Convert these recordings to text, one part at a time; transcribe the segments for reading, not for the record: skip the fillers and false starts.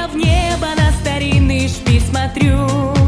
я в небо на старинный шпиль смотрю.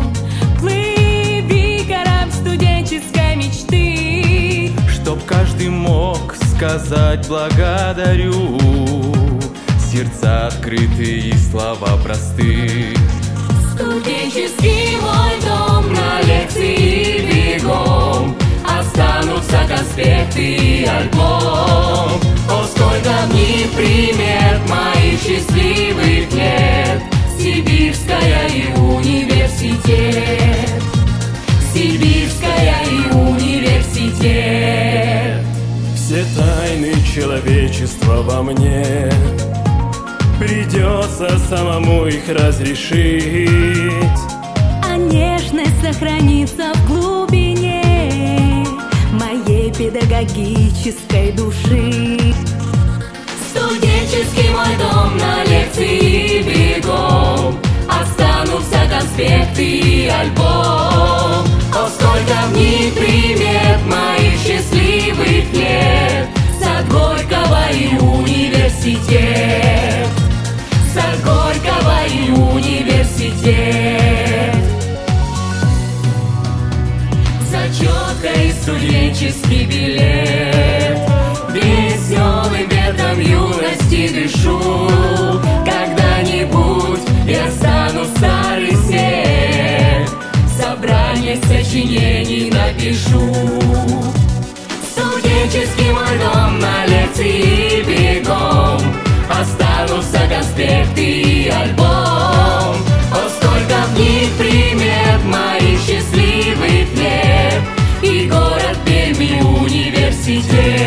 Плыви, корабль студенческой мечты, чтоб каждый мог сказать благодарю. Сердца открытые и слова простые. Студенческий мой дом, на лекции бегом останутся конспекты и альбом. О, сколько в них примет моих счастливых лет. Сибирская и университет, Сибирская и университет. Все тайны человечества во мне, придется самому их разрешить. А нежность сохранится в глубине моей педагогической души. Студенческий мой дом, на лекции бегом останутся конспекты и альбом. О, сколько в них примет моих счастливых лет. Сад Горького и университет, Сад Горького и университет. Зачетка и студенческий билет, веселым ветром юности дышу. Когда-нибудь я стану старый сек, собрание сочинений напишу. Студенческий мой дом, на лекции бегом останутся конспекты и альбом. О, сколько в них примет моих счастливых лет. И город Перми университет.